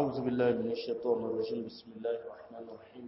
أعوذ بالله من الشيطان الرجيم بسم الله الرحمن الرحيم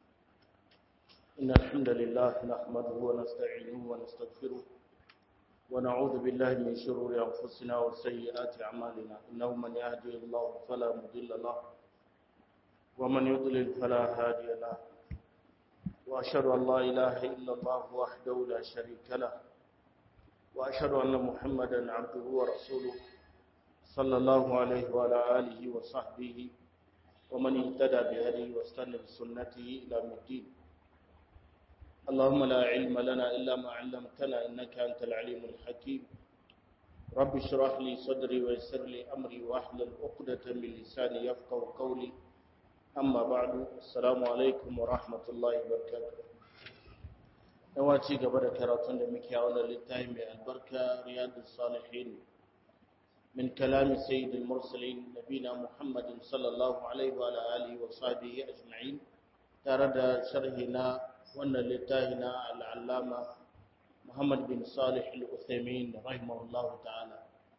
إن الحمد لله نحمده ونستعينه ونستغفره ونعوذ بالله من شرور أنفسنا وسيئات أعمالنا إنه من يهدي الله فلا مضل له ومن يضلل فلا هادي له وأشهد أن لا إله إلا الله وحده لا شريك له وأشهد أن محمدا عبده ورسوله صلى الله عليه وعلى آله وصحبه ومن اهتدى بهديه واستنى بسنته إلى الدين اللهم لا علم لنا إلا ما علمتنا إنك أنت العليم الحكيم رب اشرح لي صدري ويسر لي أمري واحلل عقدة من لساني يفقهوا قولي أما بعد السلام عليكم ورحمة الله وبركاته نواتي قبل كراتون لمكي أولا للتهم البركة رياض الصالحين من كلام سيد المرسلين نبينا محمد صلى الله عليه وعلى آله وصحبه أجمعين ترد شرحنا وأن لتاهنا العلامة محمد بن صالح الأثيمين رحمه الله تعالى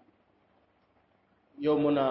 يومنا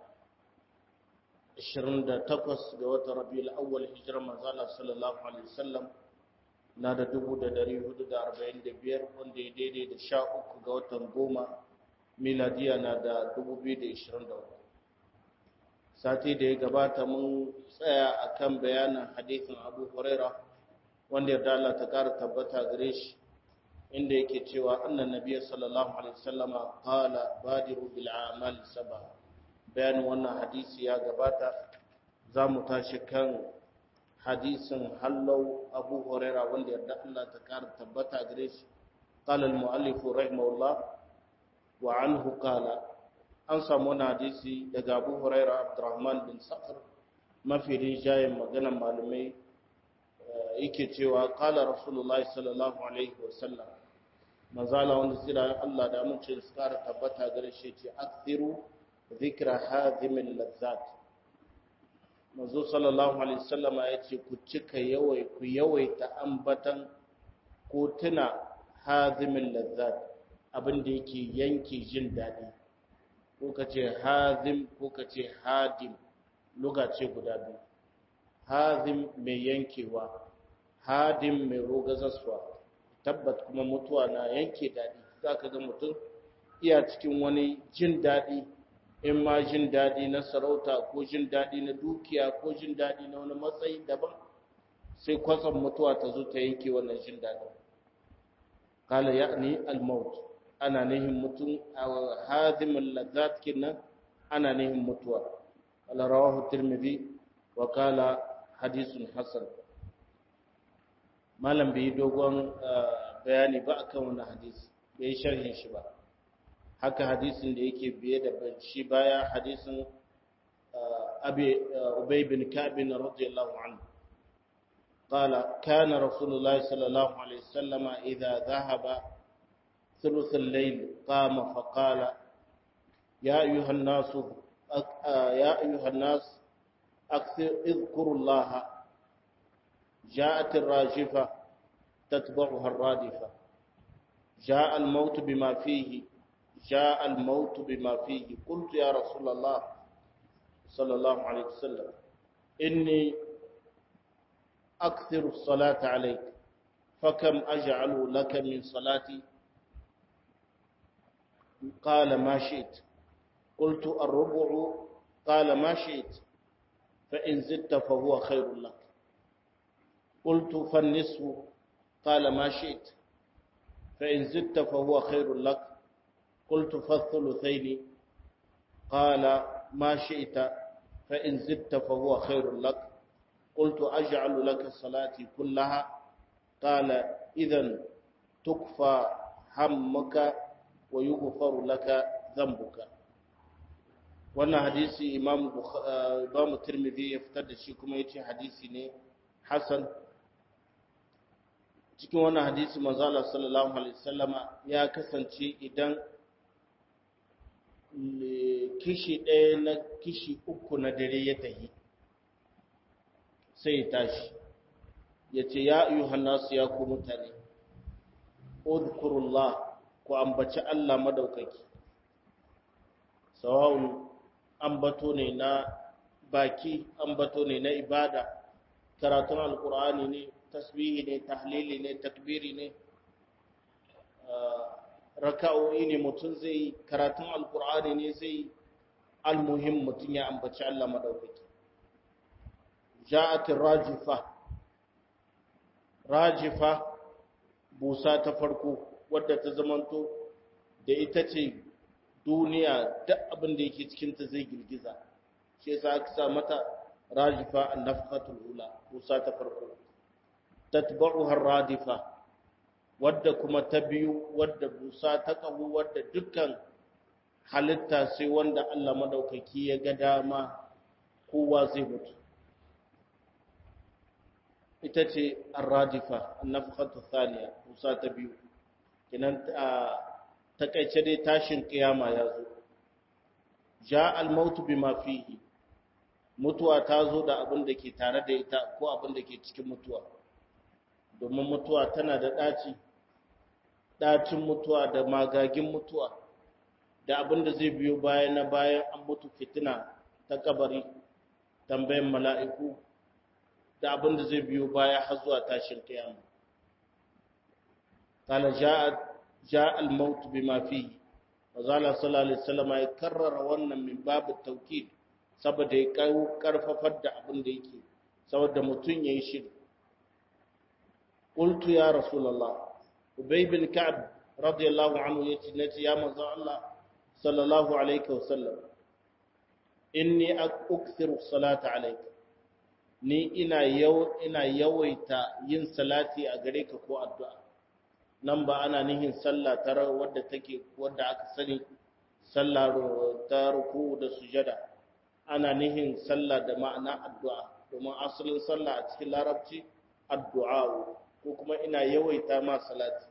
28 ga watan Rabiul Awwal hijirar manzo Allah sallallahu alaihi wasallam na da 1445 wanda ya daidai da 13 ga watan goma miladiya na da 2023 sati da ya gabata mun tsaya akan bayanin hadisin Abu Huraira wanda yarda Allah ta kara tabbata gare shi inda yake cewa annan nabiyyi sallallahu alaihi wasallama qala badiru bil a'mal sab'a bayanin wannan hadisi ya gabata zamu tashi kan hadisin hallau Abu Huraira wanda yarda Allah ta kara tabbata gare shi qala al muallif rahimahullah wa anhu qala an samu wani hadisi daga Abu Huraira Abdurrahman bin Sakhr mafi rijayen maganar malamai yake cewa qala Rasulullahi sallallahu alaihi wasallam manzala wanda sira Allah da mun ce su kara tabbata gare shi ce akthiru dhikra hadhimil lazzat manzo sallallahu alaihi wasallam yace ku cika yawaita ambatan ko tuna hadhimil lazzat abin da yake yanke jin daɗi ko ka ce hazim ko ka ce hadim lugace guda biyu hazim mai yankewa hadim mai rogazaswa tabbat kuma mutuwa na yanke daɗi za ka ga mutum iya cikin wani jin daɗi in ma jin daɗi na sarauta ko jin daɗi na dukiya ko jin daɗi na wani matsayi daban sai kwatsam mutuwa ta zo ta yanke wannan jin daɗin kala ya'ni al-maut ana nihin mutum a hazimin lazzat kinan ana nihin mutuwa ala rawahu tirmidhi wa qala hadithun hasan malam bai dogon bayani ba akan wannan hadisi bai sharhin shi ba haka hadisin da yake biye da shi baya hadisin abi ubay bin ka'b radiyallahu anhu قال كان رسول الله صلى الله عليه وسلم إذا ذهب ثلث الليل قام فقال يا أيها الناس اذكروا الله جاءت الراجفة تتبعها الرادفة جاء الموت بما فيه قلت يا رسول الله صلى الله عليه وسلم إني أكثر الصلاة عليك فكم أجعل لك من صلاتي قال ما شئت قلت الربع قال ما شئت فإن زدت فهو خير لك قلت فالنصف قال ما شئت فإن زدت فهو خير لك قلت فالثلثين قال ما شئت فإن زدت فهو خير لك قلت أجعل لك صلاتي كلها قال إذن تكفى همك wa yughfaru laka dhanbuka wannan hadisi imam Tirmidhi ya fitar da shi kuma yace hadisi ne hasan cikin wannan hadisi manzo Allah sallallahu alaihi wasallama ya kasance idan kishi ɗaya na kishi uku na dare ya tahi sai ya tashi yace ya ayyuhan nasu ya ku mutane udhkurullah ku ambaci Allah madaukaki sawa'un ambato ne na baki ambato ne na ibada, karatun alkur'ani ne, tasbihi ne, tahlili ne, takbiri ne, raka'o'i ne mutum zai yi, karatun alkur'ani ne zai yi, almuhim mutum ya ambaci Allah madaukaki. Ja'atir rajifa busa ta farko wadda ta zamanto da ita ce duniya duk abin da yake cikinta zai girgiza, shi yasa aka sa mata rajifa an-nafqatul ula, busa ta farko. Tatba'uha ar-radifa wadda kuma ta biyu, wadda busa ta kahu, wadda dukkan halitta sai wanda Allah madaukaki ya ga dama kowa zai mutu, ita ce ar-radifa an-nafqatu thaniya, busa ta biyu. Kinan takaice dai tashin kiyama ya zo. Ja al-mautu bima fihi, mutuwa ta zo da abin da ke tare da ita ko abin da ke cikin mutuwa, domin mutuwa tana da ɗacin mutuwa da magagin mutuwa da abin da zai biyo bayan an mutu, fitina ta kabari, tambayan mala'iku da abin da zai biyo baya har zuwa tashin kiyama. Kala ja al-maut bima fihi, wazala sallallahu alaihi wasallam ya karrara wannan min babu tawkid, saboda ya karfafar da abin da yake, saboda mutun yayi shiri. Qultu ya rasulullah, Ubay bin Ka'ab radiyallahu anhu yace nace ya manzo Allah sallallahu alaihi wasallam, inni ukthiru salata alayka, ni ina yawaita yin salati a gare ka ko addu'a. Nan ba ana nihin sallah ta wadda aka sani, sallah ta ruku da sujada, ana nihin sallah da ma'ana addu'a, domin asalin sallah a cikin larabci addu'a, ko kuma ina yawaita ma salati.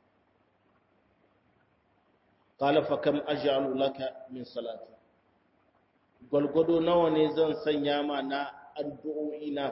Qala fa kam aj'alu laka min salati, gwalgwado nawa ne zan sanya ma na addu'o'ina?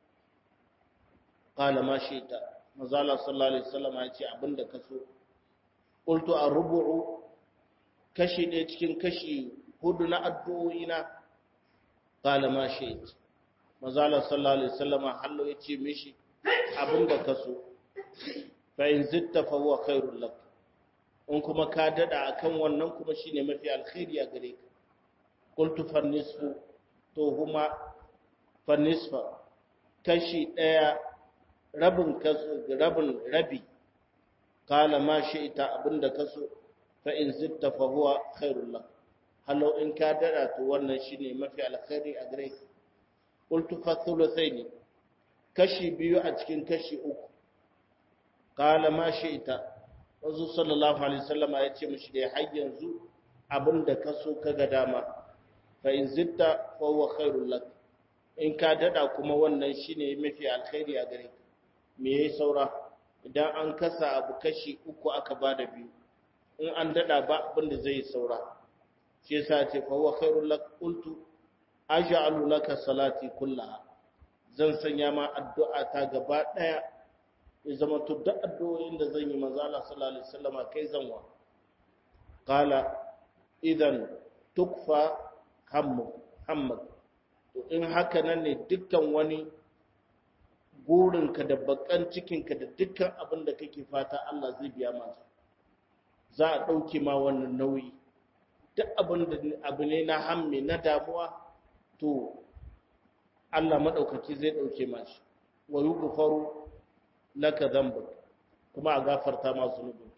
Qala ma shi'ta, manzala sallallahu alaihi wasallam ya ce abinda ka so. Qultu ar-rubu'u, kashi ɗaya cikin kashi hudu na addu'o'ina? Qala ma shi'ta, manzala sallallahu alaihi wasallam hallo ya ce mishi abinda ka so. Fa in zitta fa huwa khairul lak, in kuma ka dada akan wannan kuma shine mafi alkhairi a gare ka. Qultu fa nisfu, to huma fa nisfa, kashi ɗaya, rabin rabi. Kala ma shi'ta, abinda kaso. Fa in zitta fa huwa khairul lak, halau in ka dada to wannan shine mafi alkhairi a gare ka. Qultu fa thuluthaini, kashi biyu a cikin kashi uku. Kala ma shi'ta, Rasul sallallahu alaihi wasallam ya ce mishi da har yanzu abinda kaso kaga dama. Fa in zitta fa huwa khairul lak, in ka dada kuma wannan shine mafi alkhairi a gare ka. Me yayi saura? Idan an kasa abu kashi uku aka bada biyu, in an dada ba abin da zai saura. Shi yasa ce fa huwa khairul lak. Qultu aj'alu laka salati kullaha, zan sanya ma addu'a ta gaba daya, ya zama to duk addu'o'in da zan yi manzo Allah sallallahu alaihi wasallam kai zan wa. Qala idan tukfa hammak, to in haka nan ne dukkan wani gurinka da bakan cikinka da dukkan abin da kake fata Allah zai biya masa, za a ɗauke ma wannan nauyi. Duk abu ne na hamme na damuwa, to Allah maɗaukaki zai ɗauke mashi. Wa yughfaru laka dhanbuk, kuma a gafarta ma zunubin.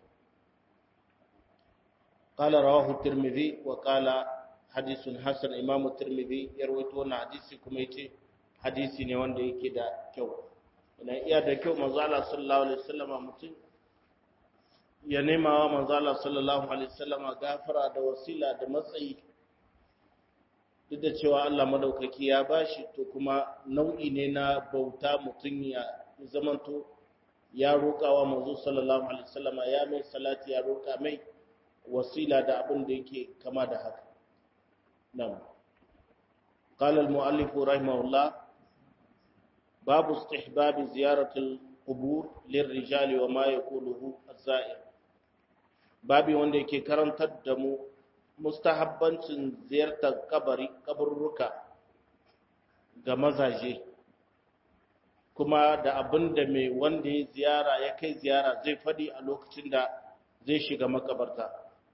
Qala rawahu Tirmidhi wa qala hadithun hasan. Imam Tirmidhi ya rawaito wannan hadisi kuma yace hadisi ne wanda yake da kyau. Ina iya da kyau manzo Allah sallallahu alaihi wasallama mutum ya nema wa manzo Allah sallallahu alaihi wasallama gafara da wasila da matsayi, duk da cewa Allah madaukaki ya bashi, to kuma nau'i ne na bauta mutum ya zamanto ya roƙa wa manzo sallallahu alaihi wasallama, ya mai salati, ya roƙa mai wasila da abin da yake kama da haka. Na'am. Qala al-mu'allif rahimahullah, babu istihbab ziyarat al-qubur lirrijali wa ma yaquluhu az-za'ir. Babi wanda yake karantar da mu mustahabbancin ziyartar kaburruka ga mazaje kuma da abin da mai wanda ya ziyara ya kai ziyara zai faɗi a lokacin da zai shiga makabarta.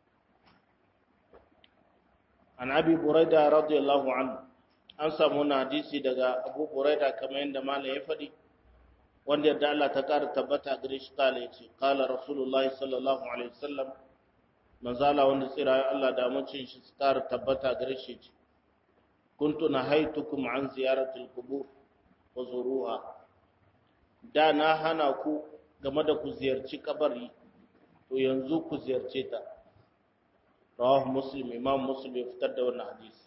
An Abi Buraida radiyallahu anhu, an samu wani hadisi daga Abu Buraida kamar yadda malam ya faɗi, wanda yadda Allah ta ƙara tabbata gare shi kala ya ce, kala Rasulullah sallallahu alaihi wasallam, manzala wanda tsira Allah da mucin shi su ƙara tabbata gare shi ce, kuntu nahaitukum an ziyaratul qubur wa zuruha. Da na hana ku game da ku ziyarci kabari, to yanzu ku ziyarce ta. Rawahu Muslim, Imam Muslim ya fitar da wannan hadisi.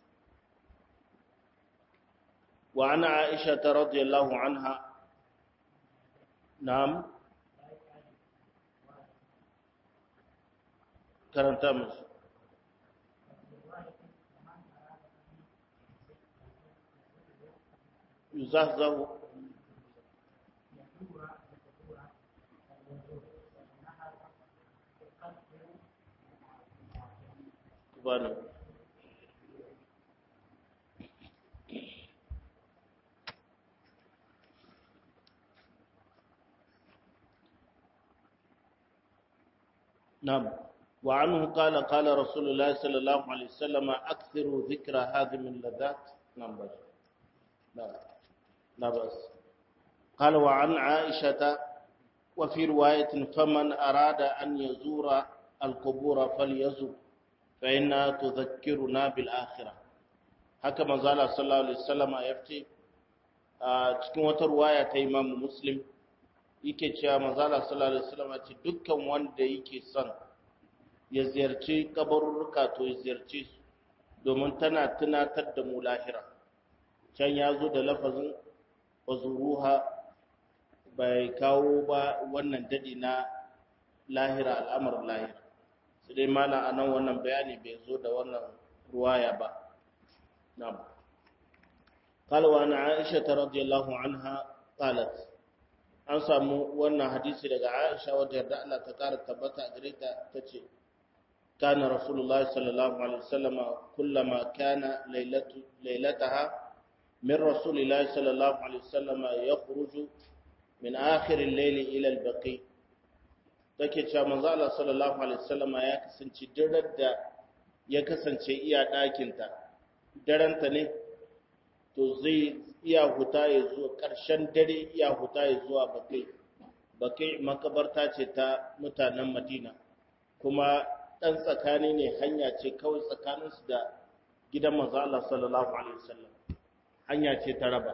Wa ana Aisha radhiyallahu anha, na'am, karanta musu. Yuzahzahu bani نعم. وعنه قال قال رسول الله صلى الله عليه وسلم أكثروا ذكر هذه من اللذات. نعم بس لا بس. قال وعن عائشة وفي رواية فمن أراد أن يزور القبور فليزور فإنها تذكرنا بالآخرة. haka manzala sallallahu alaihi wasallam ya fice a cikin wata ruwaya ta Imam Muslim yake cewa manzala sallallahu alaihi wasallam ce dukkan wanda yake son ya ziyarci kabarurruka to ya ziyarci su domin tana tunatar da mu lahira. Can ya zo da lafazin wazuruha bai kawo ba wannan dadi na lahira, al'amarin lahira, sai dai mana anan wannan bayani bai zo da wannan ruwaya ba. na'am. قال وعن عائشة رضي الله عنها قالت, an samu wannan hadisi daga Aisha wadda yarda Allah ta kara tabbata gare ta tace kana rasulullahi sallallahu alaihi wasallam kullama kana lailataha min rasulillahi sallallahu alaihi wasallam yakhruju min akhir al-layl ila al-baqi. Take cewa manzo Allah sallallahu alaihi wasallam ya kasance daren da ya kasance iya dakin ta daranta ne, to zai iya huta ya zuwa ƙarshen dare, iya huta ya zuwa bakai makabarta ce ta mutanen Madina, kuma ɗan tsakani ne, hanya ce kawai tsakaninsu da gidan manzo Allah sallallahu alaihi wasallam, hanya ce ta raba.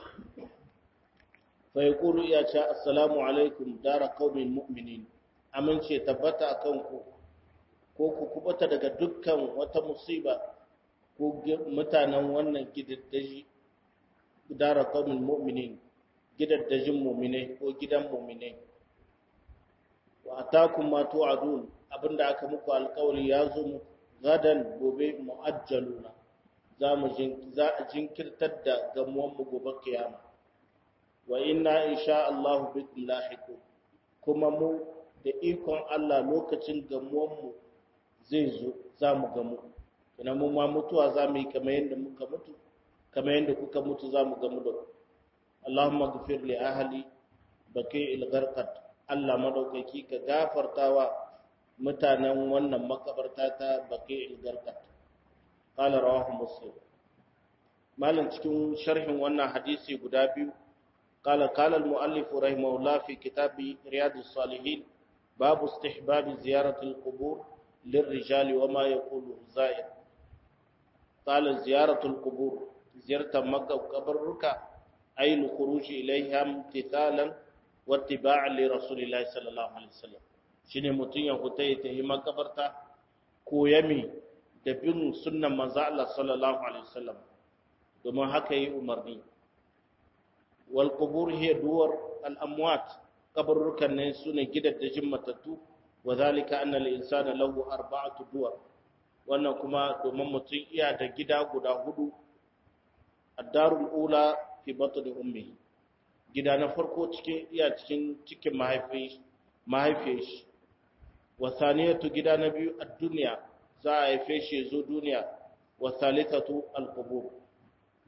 Fa yaqulu ya ce assalamu alaikum dara qaumin mu'minin, amince tabbata akan ku ko ku kubuta daga dukkan wata musiba ko mutanen wannan gidaddaji, dara qaumin mu'minin, gidaddajin mu'minai ko gidan mu'minai. Wa atakum ma tu'adun, abinda aka muku alƙawari ya zo muku, gadan gobe mu'ajjaluna, za a jinkirtar da gamuwan mu gobe kiyama. Wa inna insha Allah bikum lahiqun, kuma mu da ikon Allah lokacin gamuwan mu zai zo, za mu gamu. Ina mu ma mutuwa za mu yi kamar yadda muka mutu, kamar yadda kuka mutu za mu gamu da ku. Allahumma ghfir li ahli baqi'il gharqat, Allah madaukaki ka gafartawa mutanen wannan makabarta ta baqi'il gharqat. Qala rawahu Muslim. Malam cikin sharhin wannan hadisi guda biyu, qala al-muallif rahimahullah fi kitabi Riyadus Salihin, babu istihbab ziyarati al-qubur lirrijali wa ma yaqulu zair. قال زيارة القبور زيارة مكة وقبرك أي الخروج إليها امتثالا واتباعا لرسول الله صلى الله عليه وسلم. شنو متين يغتي تهي مقبرتا كويمي دبين سنة مزع الله صلى الله عليه وسلم دوما هكي أمرني. والقبور هي دور الأموات, قبرك النسون جدد جمتتو, وذلك أن الإنسان له 4 دور. wannan kuma domin mutum iya da gida guda 4. Ad-darul ula fi batni ummi, gida na farko cikin mahaifiyar shi. Wa thaniyatu, gida na biyu ad-dunya, za a haife shi zo duniya. Wa thalithatu al-qubur,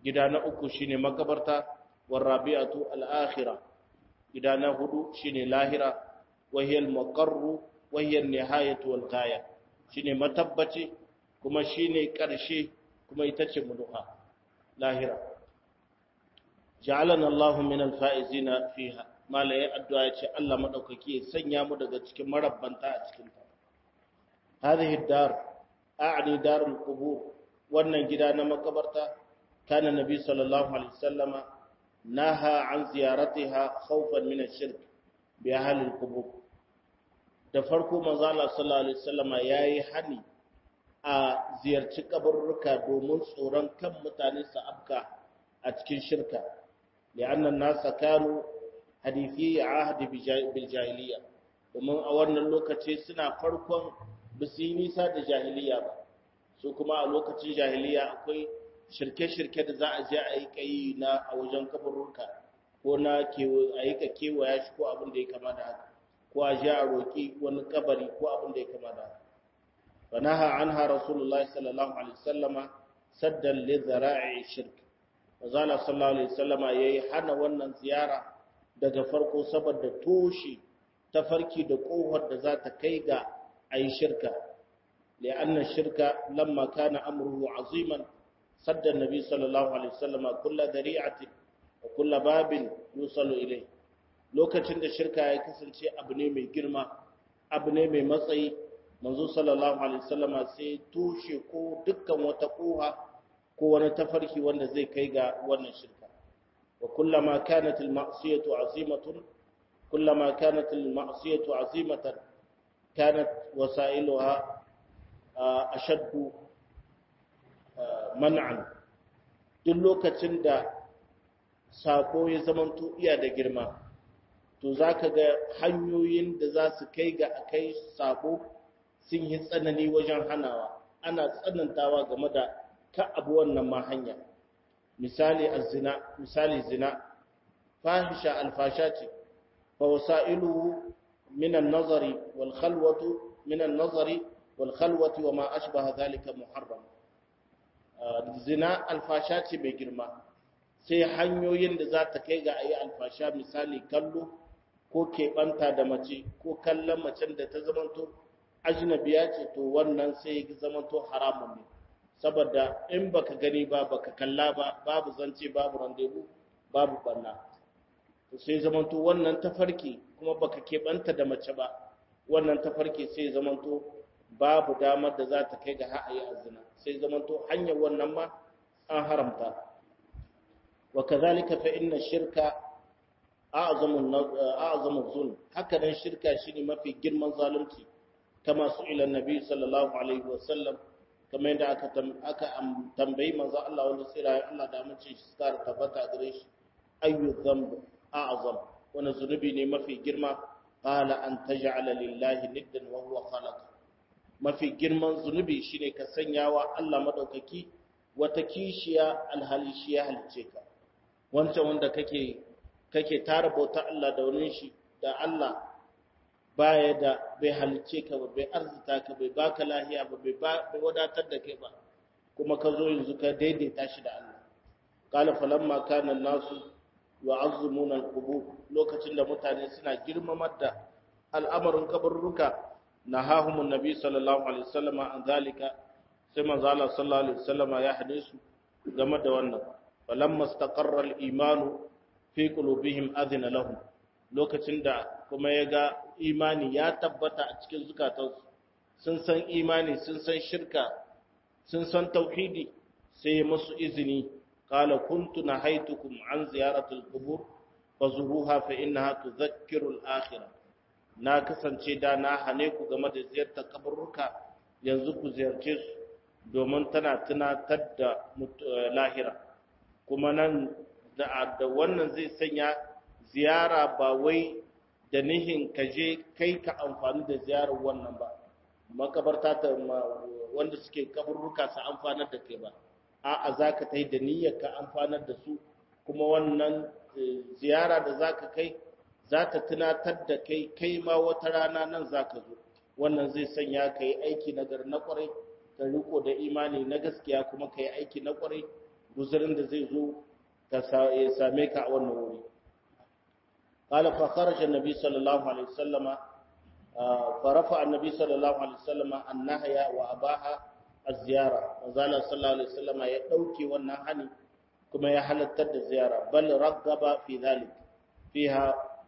gida na uku shine makabarta warabi'atu al-akhirah gida na hudu shine lahira وهي المقر وهي النهاية والغاية shine matabbaci kuma shine karshe kuma ita ce muduha lahira ja'alana Allahu min al-faizina fiha malai addu'a ce Allah madaukaki ya sanya mu daga cikin marabbanta a cikin ta hadhihi dar a'ni darul qubur wannan gida na makabarta kana nabi sallallahu alaihi wasallama naha an ziyaratiha khawfan min ash-shirk bi ahli al-qubur da farko manzo Allah sallallahu alaihi wasallama yayi hani a ziyarci kaburruka domin tsoron kan mutane su afka a cikin shirka li'anna an-nasa kanu hadithi ahd bil jahiliya domin a wannan lokaci suna farkon bisi nisa da jahiliya ba su kuma a lokacin jahiliya akwai shirke-shirke da za a je a yi kai na a wajen kaburruka ko na a yi ka kewaya shi ko abin da ya kama da haka ko a ji a roƙi wani kabari ko abin da ya kama da fa naha anha rasulullahi sallallahu alaihi wasallama saddan li zara'i shirk azala sallallahu alaihi wasallama yayi hana wannan ziyara daga farko saboda toshi tafarki da kohar da za ta kai ga ayi shirka li'anna shirka lamma kana amruhu aziman sadda annabi sallallahu alaihi wasallama kullu dari'atin wa kullu babin yusalu ilayhi lokacin da shirka ya kasance abu ne mai girma abu ne mai matsayi manzo sallallahu alaihi wasallama sai tushe ko dukkan wata koha ko wani tafarki wanda zai kai ga wannan shirka wa kullama kanat al-ma'siyatu azimatun kullama kanat al-ma'siyatu azimatan kanat wasailuha ashaddu man'an duk lokacin da sako ya zamanto iya da girma to za ka ga hanyoyin da za su kai ga akai sabo sun yi tsanani wajen hanawa ana tsanantawa game da ka abu wannan ma hanya misali zina fahisha alfasha ce fa wasailuhu min an-nazari wal khalwati wa ma ashbaha dhalika muharram zina alfasha ce mai girma sai hanyoyin da za ta kai ga ayi alfasha misali kallo ko keɓanta da mace ko kallon macen da ta zamanto ajnabiya ce to wannan sai ya zamanto haramun ne saboda in baka gani ba baka kalla ba babu zance babu randebu babu banna to sai zamanto wannan tafarki kuma baka keɓanta da mace ba wannan tafarki sai zamanto babu damar da za ta kai ga ha'ayi azina sai zamanto hanyar wannan ma an haramta wa kazalika fa inna shirka a'zamu zulm haka nan shirka shine mafi girman zalunci kama su ila nabi sallallahu alaihi wasallam kamar yadda aka tambayi manzo Allah wanda tsira Allah da amince shi suka tabbata gare shi ayyu dhanb a'zam wani zunubi ne mafi girma qala an taj'ala lillahi niddan wa huwa khalaq mafi girman zunubi shine ka sanyawa Allah madaukaki wata kishiya alhali ya halice ka wancan wanda kake tara bauta Allah da wani shi da Allah baya da bai halice ka ba bai arzuta ka bai baka lahiya ba bai wadatar da kai ba kuma ka zo yanzu ka daidaita shi da Allah qala falamma kana an-nasu yu'azzimuna al-qubur lokacin da mutane suna girmamar da al'amarin kaburruka nahahum an-nabi sallallahu alaihi wasallam an zalika sai manzo Allah sallallahu alaihi wasallam ya hadisu game da wannan falamma istaqarra al-iman fi qulubihim adhina lahum lokacin da kuma ya ga imani ya tabbata a cikin zukatansu sun san imani sun san shirka sun san tauhidi sai musu izini qala kuntu nahaytukum an ziyaratil qubur fazuruha fa innaha tudhakkiru al-akhirah na kasance da na hane ku game da ziyartar kaburruka yanzu ku ziyarce su domin tana tunatar da lahira kuma nan da wannan zai sanya ziyara ba wai da nihin ka je kai ka amfani da ziyarar wannan ba makabarta ta wanda suke kaburruka su amfanar da kai ba a'a zaka tai da niyyar ka amfanar da su kuma wannan ziyara da zaka kai za ta tunatar da kai ma wata rana nan zaka zo wannan zai sanya ka yi aiki na kwarai ka riko da imani na gaskiya kuma ka yi aiki na kwarai guzurin da zai zo ya same ka a wannan wuri قال فخرج النبي صلى الله عليه وسلم فرفع النبي صلى الله عليه وسلم النهي وأباها الزيارة وزال صلى الله عليه وسلم يدوكي والنهني كما يحلت الزيارة بل رغب في ذلك فيها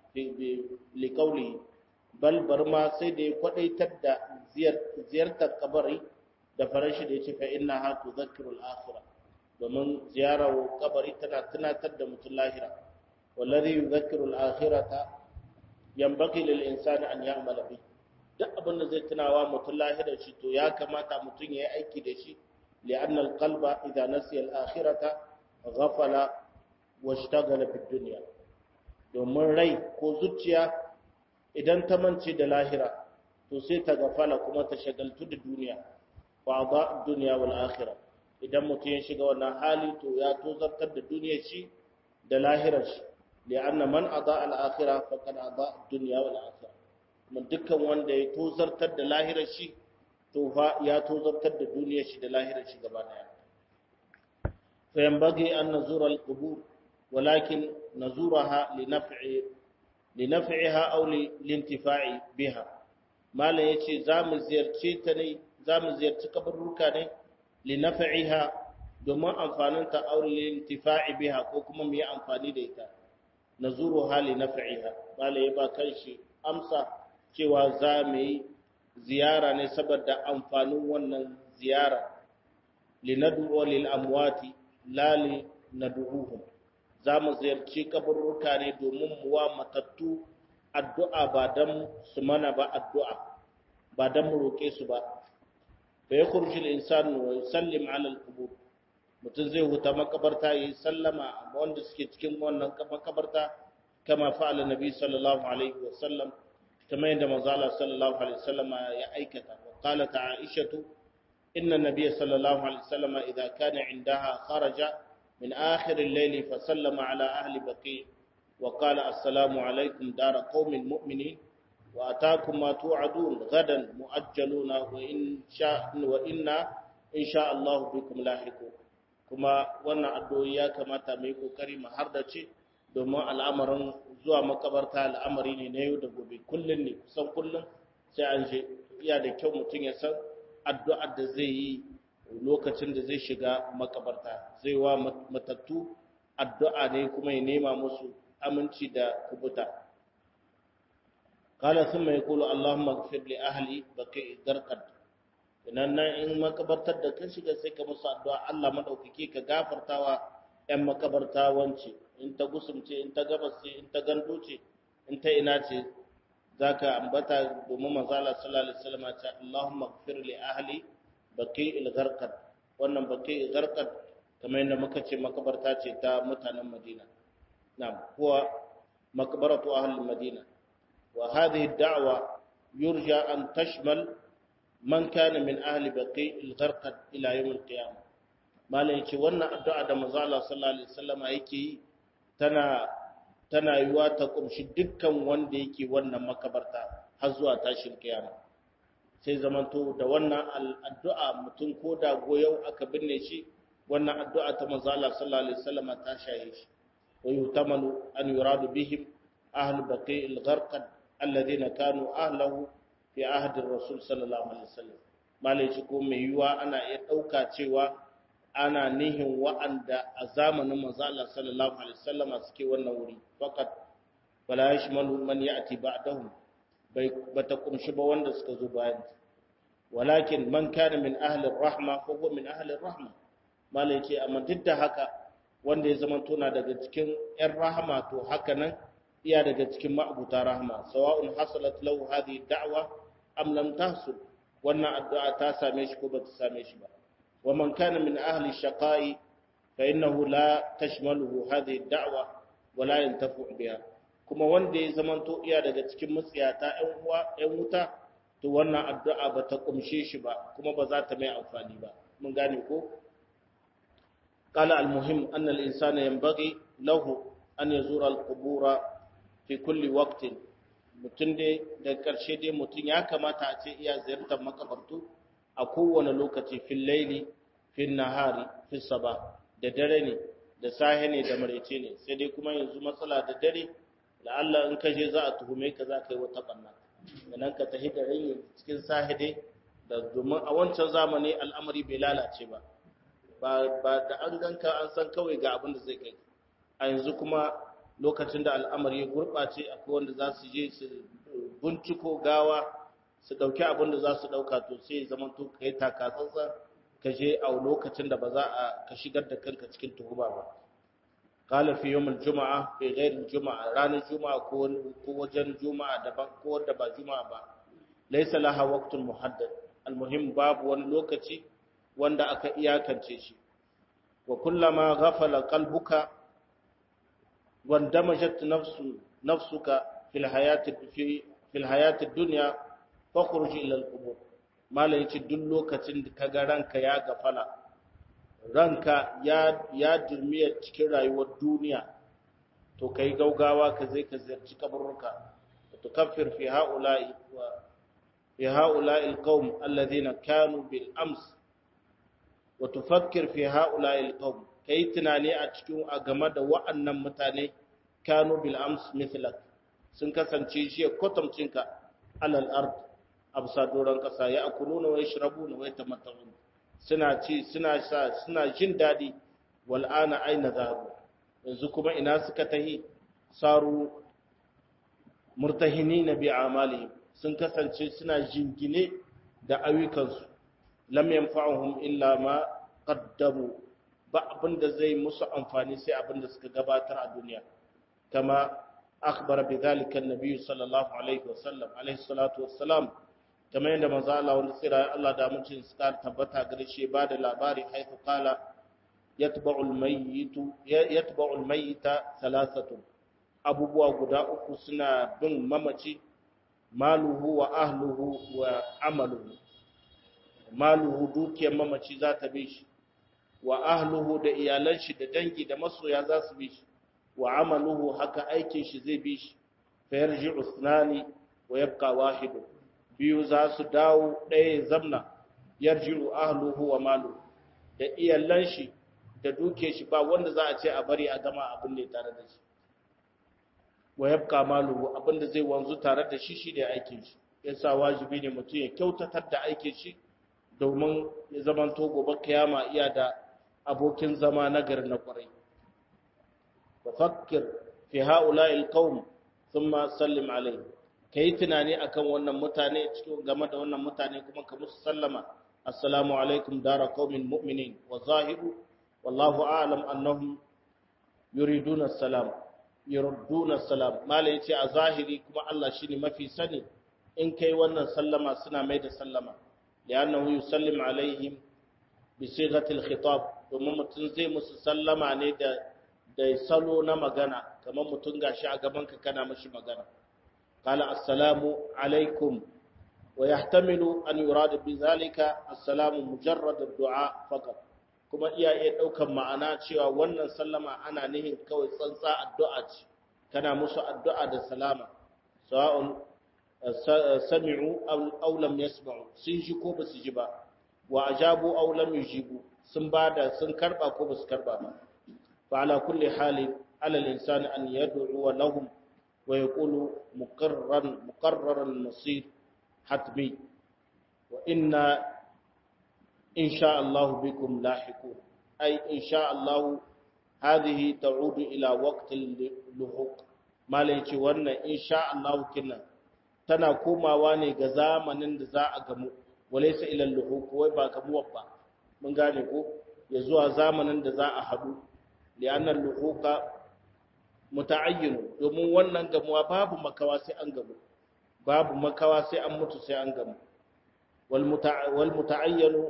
لقوله بل برما سيدي قدي تبدا زيارة القبر da farashi da yace fa innaha tudhakkiru al-akhirah domin ziyarar kabari tana tunatar da mutum lahira wallazi yudhakkiru al-akhirata yanbaghi lil insani an ya'mala bi duk abin da zai tunawa mutum lahira shi to ya kamata mutum ya yi aiki da shi li'anna al-qalba idha nasiya al-akhirata ghafala washtaghala bid dunya domin rai ko zuciya idan ta mance da lahira to sai ta gafala kuma ta shagaltu da duniya wa ba duniya wal akhirah idan mutum ya shiga wannan hali to ya tozartar da duniyar shi da lahirar shi li'anna man ada al akhirah faqad ada dunya wal akhirah mun dukkan wanda ya tozartar da lahirar shi to fa ya tozartar da duniyar shi da lahirar shi gaba daya fa yanbaghi an nazura al qubur walakin nazuraha li naf'iha aw li intifa'i biha mala yace zamu ziyarce ta ne zamu ziyarci kaburruka ne li naf'iha domin amfanin ta aw li intifa'i biha ko kuma mu yi amfani da ita nazuruha li naf'iha mala ya ba kanshi amsa cewa za mu yi ziyara ne saboda amfanin wannan ziyara li nad'u lil amwati la li nad'uhum za mu ziyarci kaburruka ne domin mu wa matattu addu'a ba dan su mana ba addu'a ba dan mu roke su ba fa yakhruju al-insanu wa yusallim 'ala al-qubur mutun zai huta makabarta yayi sallama wanda suke cikin wannan makabarta kama fa'ala nabi sallallahu alaihi wasallam kama yadda manzo Allah sallallahu alaihi wasallam ya aikata wa qalat aishatu inna nabiyya sallallahu alaihi wasallam idha kana 'indaha kharaja من آخر الليل فسلم على أهل بقيع وقال السلام عليكم دار قوم مؤمنين وأتاكم ما توعدون غدا مؤجلون وإنا إن شاء الله بكم لاحقون كما وانا أدويا كما تميكو كريم حردتي domin al'amarin zuwa makabarta al'amari ne na yau da gobe kullum ne kusan kullum sai an je iya da kyau mutum ya san addu'ar da zai yi lokacin da zai shiga makabarta zai wa matattu addu'a ne kuma ya nema musu aminci da kubuta kala sun mai kulu Allahumma gafir li ahli baki garkad nan in makabartar da kan shiga sai ka musu addu'a Allah madaukake ka gafartawa ‘yan makabarta wance in ta gusumce in ta gabas ce in ta gando ce in ta ina ce za ka ambata domin manzala sallallahu alaihi wasallam ce Allahumma gafir li ahli baki il-gharqad wannan baki il-gharqad kamar yadda muka ce makabarta ce ta mutanen Madina na'am huwa maqbaratu ahli Madina wa hadhihi ad-da'wa yurja an tashmal man kana min ahli baki il-gharqad ila yawm al-qiyamah malai ce wannan addu'a da manzo Allah sallallahu alaihi wasallam yake yi tana yiwa ta kumshi dukkan wanda yake wannan makabarta har zuwa tashin kiyama sai zamanto da wannan addu'a mutum ko da goyau aka binne shi wannan addu'a ta manzo Allah sallallahu alaihi wasallam ta shaye shi wa yutamalu an yuradu bihim ahlu baqi al-gharqad alladhina kanu ahlahu fi ahdi ar-rasul sallallahu alaihi wasallam malai shi ko mai yiwa ana iya dauka cewa ana nihin wa'anda a zamanin manzo Allah sallallahu alaihi wasallam suke wannan wuri faqat wala yashmalu man ya'ti ba'dahum bata kumshi ba wanda suka zo bayan walakin man kana min ahli rahma fa huwa min ahli rahma malai ce amma duk da haka wanda ya zama tona daga cikin ƴan rahama to haka nan iya daga cikin ma'abuta rahma sawa'un hasalat lahu hadhihi da'wa am lam tahsul wannan addu'a ta same shi ko bata same shi ba wa man kana min ahli shaqa'i fa innahu la tashmaluhu hadhihi da'wa wa la yantafu biha kuma wanda ya zamanto iya daga cikin matsiyata ‘yan wuta, to wannan addu'a ba ta ƙumshe shi ba, kuma ba za ta mai amfani ba. Mun gane ko? Ƙala al-muhim, an al'insana yan bagi lahu an ya zura al-kubura fi kulli waktin. Mutum dai, da ƙarshe dai mutum ya kamata a ce iya ziyartar makabartu a kowane lokaci fil laili, fil nahari, fil saba. da dare ne da sahe ne da maraice ne sai dai kuma yanzu matsala da dare la'alla in ka je za a tuhume ka za ka yi wata ɓanna nan ka tafi da rai cikin sahe dai da domin a wancan zamani al'amari bai lalace ba ba da an ganka an san kawai ga abin da zai kai a yanzu kuma lokacin da al'amari ya gurɓace akwai wanda za su je su binciko gawa su ɗauki abin da za su ɗauka to sai zaman to ka yi takatsantsan ka je a lokacin da ba za a ka shigar da kanka cikin tuhuma ba qala fi yawm al-jum'a fi ghayr al-jum'a ranar juma'a ko wajen juma'a daban ko wanda ba juma'a ba laysa laha waqtun muhaddad al-muhim babu wani lokaci wanda aka iyakance shi wa kullama ghafala qalbuka wandamajat nafsuka fil hayati dunya fakhruj ila al-qubur malai yace duk lokacin da kaga ranka ya gafala ranka ya durmiya cikin rayuwar duniya to kai gaugawa ka zai ka ziyarci kaburruka to kaffir fi haula'i alqawm alladhina kanu bil ams wa tufakkir fi haula'i alqawm kai tunani a cikin a game da wa'annan mutane kanu bil ams mithlak sun kasance shi kwatamcinka alal ard absa doron kasa ya akuluna wa yashrabuna wa yatamatta'un suna ci suna jin dadi wal ana aina zahabu yanzu kuma ina suka tahi saru murtahinina bi amalihim sun kasance suna jingine da ayyukansu lam yanfa'uhum illa ma qaddamu ba abinda zai musu amfani sai abinda suka gabatar a duniya kama akhbara bidhalika an-nabi sallallahu alaihi wasallam alaihi salatu wassalam kamar yadda manzo Allah wanda tsira Allah da mutum suka tabbata gare shi ba da labari haifu kala yatba'u al-mayyita thalathatu abubuwa guda uku suna bin mamaci maluhu wa ahluhu wa amaluhu maluhu dukiyar mamaci za ta bi shi wa ahluhu da iyalan shi da dangi da masoya za su bi shi wa amaluhu haka aikin shi zai bi shi fa yarji'u ithnani wa yabqa wahidu biyu za su dawo ɗaya zamna yarji'u ahluhu wa maluhu da iyalan shi da duke shi ba wanda za a ce a bari a gama abin ne tare da shi wa yabqa maluhu abin da zai wanzu tare da shi shine aikin shi yasa wajibi ne mutum ya kyautatar da aikin shi domin ya zamanto gobe kiyama iya da abokin zama nagari na kwarai wa fakkir fi ha'ula'il qaum thumma sallim alayhi kai tunani akan wannan mutane cikin game da wannan mutane kuma ka musu sallama assalamu alaikum dara qaumin mu'minin wa zahiru wallahu a'lam annahum yuriduna salam mala yace a zahiri kuma Allah shine mafi sani in kai wannan sallama suna mai da sallama li'annahu yusallim alaihim bi sighatil khitab domin mutun zai musu sallama ne da salo na magana kamar mutun gashi a gaban ka kana mishi magana qala assalamu alaikum wa yahtamilu an yurad bi zalika assalamu mujarrad ad-du'a faqat kuma iya daukan ma'ana cewa wannan sallama ana nihin kawai tsantsa addu'a ce kana musu addu'a da salama sawa'un sami'u aw lam yasma'u sun ji ko basu ji ba wa ajabu aw lam yujibu sun bada sun karba ko basu karba ba fa ala kulli halin ala al-insan an yad'u lahum wa yaqulu muqarraran masir hatmi wa inna insha Allah bikum lahiqun ay insha Allah hadhihi ta'udu ila waqti al-luhuq malai ce wannan insha Allah kinnan tana komawa ne ga zamanin da za a gamu walaysa ila al-luhuq wai ba gamuwa ba mun gane ko ya zuwa zamanin da za a hadu li'anna al-luhuqa muta'ayyin domin wannan gamuwa babu makawa sai an gamu babu makawa sai an mutu sai an gamu wal muta'ayyanu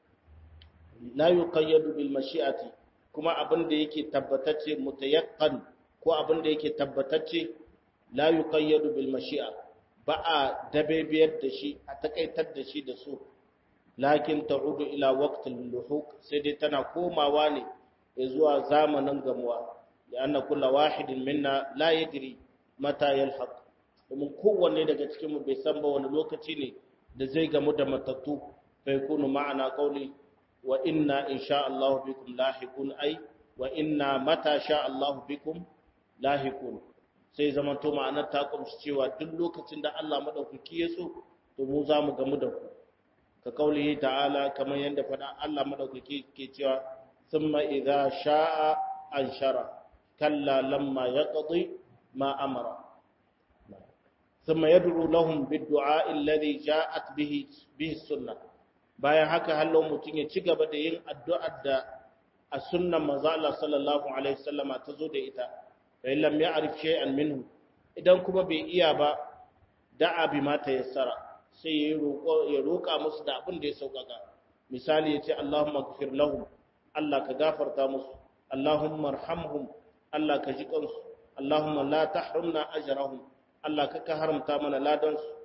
la yuqayyadu bil mashi'ati kuma abin da yake tabbatacce mutayaqqan ko abin da yake tabbatacce la yuqayyadu bil mashi'a ba a dabebiyar da shi a takaitar da shi da su lakin ta'udu ila waqtil luhuq sai dai tana komawa ne zuwa zamanin gamuwa da anna kullu wahidin minna la yadri mata yalhaq domin kowanne daga cikin mu bai san ba wani lokaci ne da zai gamu da matattu fa yakunu ma'ana qawli wa inna insha Allah bikum lahiqun ai wa inna mata sha Allah bikum lahiqun sai zaman to ma'anar ta kumshi cewa duk lokacin da Allah madaukaki ya so to mu za mu gamu da ku ka kaulihi ta'ala kamar yanda fada Allah madaukaki ke cewa thumma idza sha'a anshara kalla lamma yaqdi ma amara thumma yad'u lahum bid-du'a alladhi ja'at bihi sunnah bayan haka hallo mutun ya ci gaba da yin addu'ar da a sunnan manzo Allah sallallahu alaihi wasallama ta zo da ita fa illam ya'rif shay'an minhu idan kuma bai iya ba da'a bima tayassara sai ya roƙa musu da abin da ya sauƙaƙa misali yace Allahumma ighfir lahum Allah ka gafarta musu Allahumma arhamhum Allah ka ji kansu Allahumma la tahrumna ajrahum Allah ka haramta mana ladan su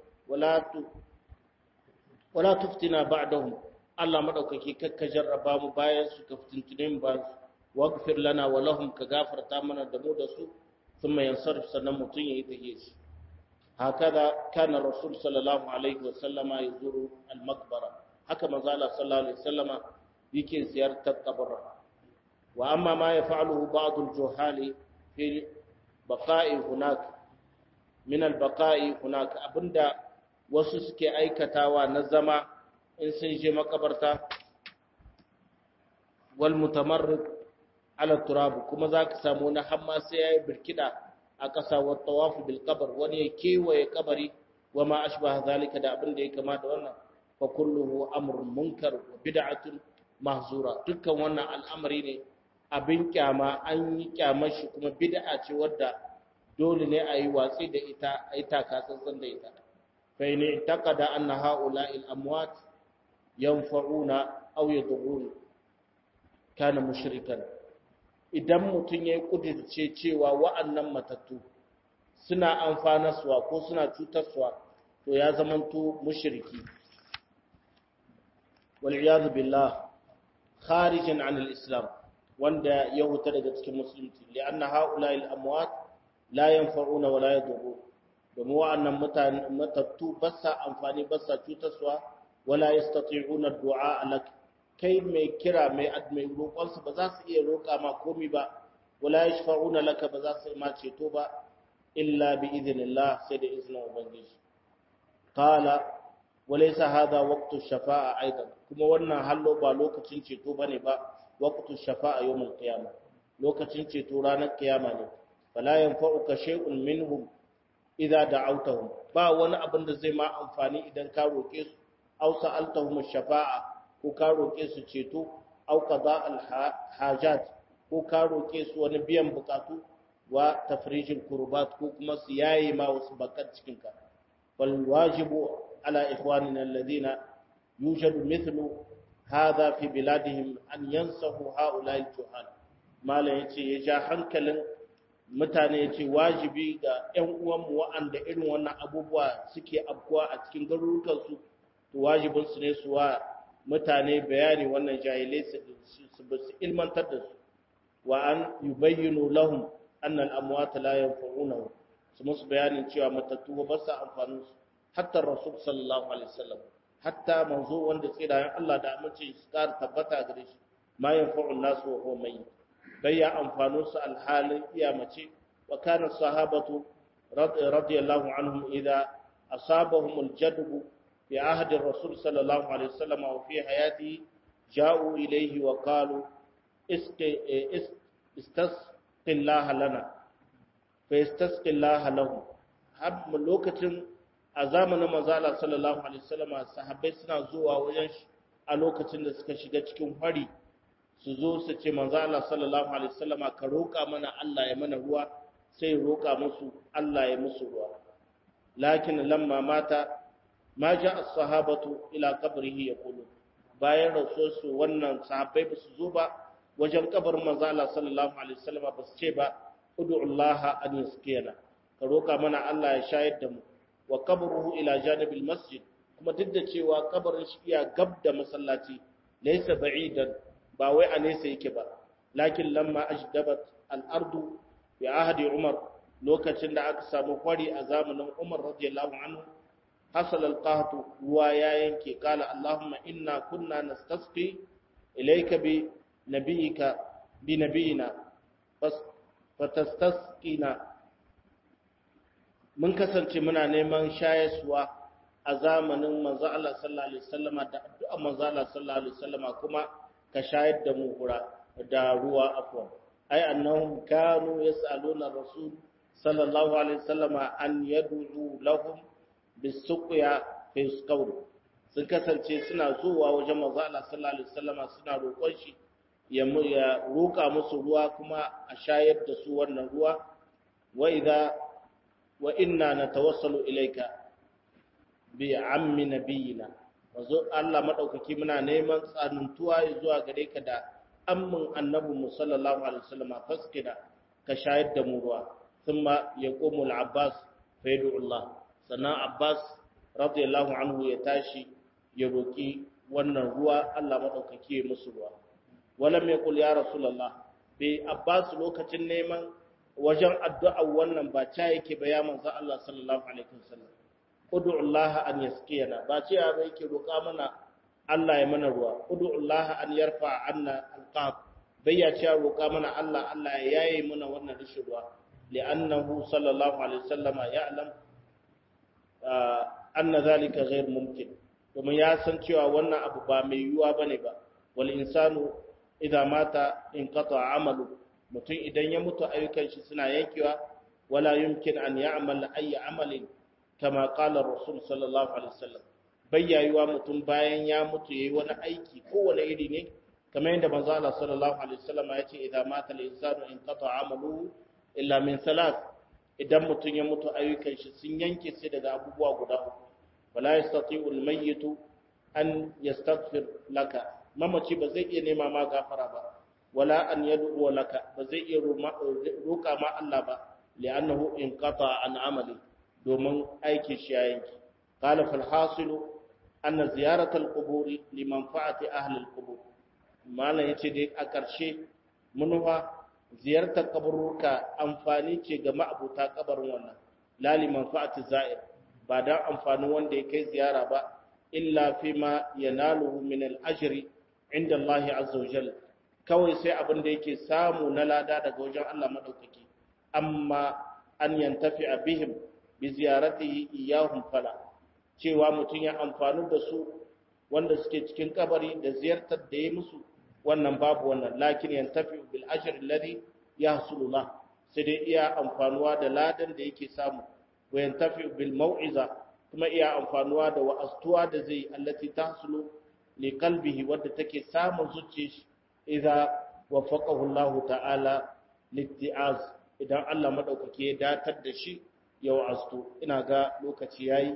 wala tuftina ba'dahum Allah madaukaki kakka jarraba mu bayan su ka fitintune mu bayan su waghfir lana wa lahum ka gafarta mana da mu da su thumma yansarif sannan mutun yayi tahiyya shi hakaza kana rasul sallallahu alaihi wa sallama yazuru al-maqbara haka manzo Allah sallallahu alaihi wa sallama yake ziyartar kabarra wa amma ma yaf'aluhu ba'd al-juhali fi baqa'i hunak min al-baqa'i hunak abinda wasu suke aikatawa na zama in sun je makabarta wal mutamarrid ala turab kuma zaka samu na hamma sai yayi birkida a ƙasa wa tawafu bil qabr wani ya kewaye kabari wa ma ashbaha zalika da abin da ya kama da wannan fa kulluhu amrun munkar wa bid'atun mahzura dukkan wannan al'amari ne abin kyama an yi kyamar shi kuma bid'a ce wadda dole ne a yi watsi da ita a yi takatsantsan da ita fa in taqada anna ha'ula'i al-amwat yanfa'una aw yadurrun kana mushrikan idan mutum ya yi ƙudirce cewa wa'annan matattu suna amfanaswa ko suna cutarwa to ya zamanto mushriki wal'iyadu billah kharijin anil islam wanda ya huta daga cikin musulunci li'anna ha'ula'il amwat la yanfa'una wa la yadurru domin wa'annan matattu ba sa amfani ba sa cutarwa wala yastati'una du'a lak kai mai kira mai roƙonsa ba za su iya roƙa ma komi ba wala yashfa'una laka ba za su yi ma ceto ba illa bi idhnillah sai da izinin ubangiji qala walaysa hadha waqtu shafa'a aidan kuma wannan hallo ba lokacin ceto bane ba waqtu shafa'a yawmul qiyamah lokacin ceto ranar kiyama ne fala yanfa'uka shay'un minhum idza da'awtahum ba wani abin da zai ma amfani idan ka roƙe su aw sa'altahum shafa'a ko ka roƙe su ceto au qada al-hajat ko ka roƙe su wani biyan bukatu wa tafrijil kurbat ko kuma su yayi ma wasu bakar cikin ka wal wajibu ala ikhwanina alladhina yujadu mithlu hadha fi biladihim an yansahu haula al-juhal mala yace ya ja hankalin mutane yace wajibi ga ƴan uwan mu wa'anda irin wannan abubuwa suke afkuwa a cikin garurukan su to wajibin su ne su wa mutane bayani wannan jahilai su ilmantar da su wa an yubayyinu lahum anna al-amwat la yanfa'unahu su musu bayanin cewa matattu ba sa amfanin su hatta rasul sallallahu alaihi wasallam hatta manzo wanda tsirayen Allah da amince su kar tabbata gare shi ma yanfa'un nasu wa huwa mayyit bai ya amfanin su alhalin iyamace wa kana sahabatu radiyallahu anhum idza asabahum al-jadbu في عهد الرسول صلى الله عليه وسلم وفي حياته جاءوا إليه وقالوا استسق الله لنا فيستسق الله لهم har lokacin a zamanin manzala sallallahu alaihi wasallam sahabbai suna zuwa wajen shi a lokacin da suka shiga cikin hari su zo su ce manzala sallallahu alaihi wasallam ka roka mana Allah ya mana ruwa sai roka musu Allah ya musu ruwa lakin lamma mata ma ja as-sahabatu ila qabrihi yaqulu bayan rasulsu wannan sahabbai ba su zo ba wajen kabarin manzo Allah sallallahu alaihi wasallam ba su ce ba ud'u Allah an yaskiyana ka roka mana Allah ya shayar da mu wa qabruhu ila janibil masjid kuma duk da cewa kabarin shi iya gab da masallaci laysa ba'idan ba wai a nesa yake ba lakin lamma ajdabat al-ardu bi ahdi Umar lokacin da aka samu kwari a zamanin Umar radiyallahu anhu hasal al-qahtu ruwa ya yanke kala Allahumma inna kunna nastasqi ilayka bi nabiyina fatastasqina mun kasance muna neman shayaswa a zamanin manzo Allah sallallahu alaihi wasallama da addu'a manzo Allah sallallahu alaihi wasallama kuma ka shayar da mu da ruwa afwan ai annahum kanu yasaluna rasul sallallahu alaihi wasallama an yad'u lahum bisuqya fi sqawr sun kasance suna zuwa wajen manzo Allah sallallahu alaihi wasallama suna roƙon shi ya roƙa musu ruwa kuma a shayar da su wannan ruwa wa inna natawassalu ilayka bi ammi nabiyina wazo Allah madaukaki muna neman tsanuntuwa zuwa gare ka da ammin annabi mu sallallahu alaihi wasallam faskida ka shayar da mu ruwa thumma yaqumu al-abbas fa yad'u Allah sannan abbas radiyallahu anhu ya tashi ya roki wannan ruwa Allah madaukaki ya musu ruwa walam yaqul ya rasulullah bi abbas lokacin neman wajen addu'a wannan ba ta yake ba ya manzo Allah sallallahu alaihi wasallam ud'u Allah an yaskiyana ba ce ya bai ke roƙa mana Allah ya mana ruwa ud'u Allah an yarfa anna alqab bai ya ce roƙa mana Allah ya yaye mana wannan rishin ruwa li'annahu sallallahu alaihi wasallam ya'lam anna zalika ghayr mumkin kuma ya san cewa wannan abu ba mai yiwuwa bane ba wal insanu idza mata inqata amalu mutum idan ya mutu ayyukan shi suna yankewa wala yumkin an ya'mal ayi amalin kama qala rasul sallallahu alaihi wasallam bayyayuwa mutum bayan ya mutu yayi wani aiki kowane iri ne kamar yadda manzo Allah sallallahu alaihi wasallam ya ce idza mata al-insanu inqata amaluhu illa min salat idan mutum ya mutu ayyukan shi sun yanke sai daga abubuwa guda uku wala yastati'u al-mayyitu an yastaghfir laka mamaci ba zai iya nema ma gafara ba wala an yad'u laka ba zai iya roƙa ma Allah ba li'annahu inqata an amali domin aikin shi ya yanki qala fal hasilu anna ziyarat al qubur li manfa'ati ahli al qubur malan yace dai a ƙarshe munuwa ziyartar kaburruka amfani ce ga ma'abuta kabarin wannan la li manfa'ati za'ir ba dan amfanin wanda ya kai ziyara ba illa fima yanaluhu min al ajri inda Allah azza wa jalla kawai sai abin da yake samu na lada daga wajen Allah madaukaki amma an yantafi bihim bi ziyaratihi iyahum fala cewa mutun ya amfanu da su wanda suke cikin kabari da ziyartar da ya musu wannan babu wannan lakin yantafi bil ajr alladhi yahsulu lah sai dai iya amfanuwa da ladan da yake samu wa yantafi bil mau'iza kuma iya amfanuwa da wa'astuwa da zai allati tahsulu li qalbihi wadda take samun zuciyarsa idza waffaqahu Allah ta'ala litti'az idan Allah madaukake ya datar da shi ya wa'astu ina ga lokaci yayi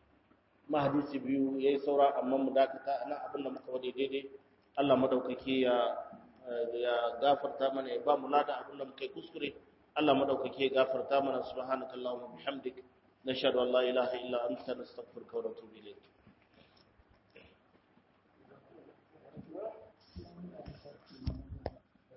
mahadisi biyu yayi saura amma mu dakata anan abin da muka wade daidai Allah madaukake ya gafarta mana ya ba mu lada abin da muka yi kuskure Allah madaukake ya gafarta mana subhanakallahumma bihamdik nashhadu an la ilaha illa anta nastaghfiruka wa natubu ilayk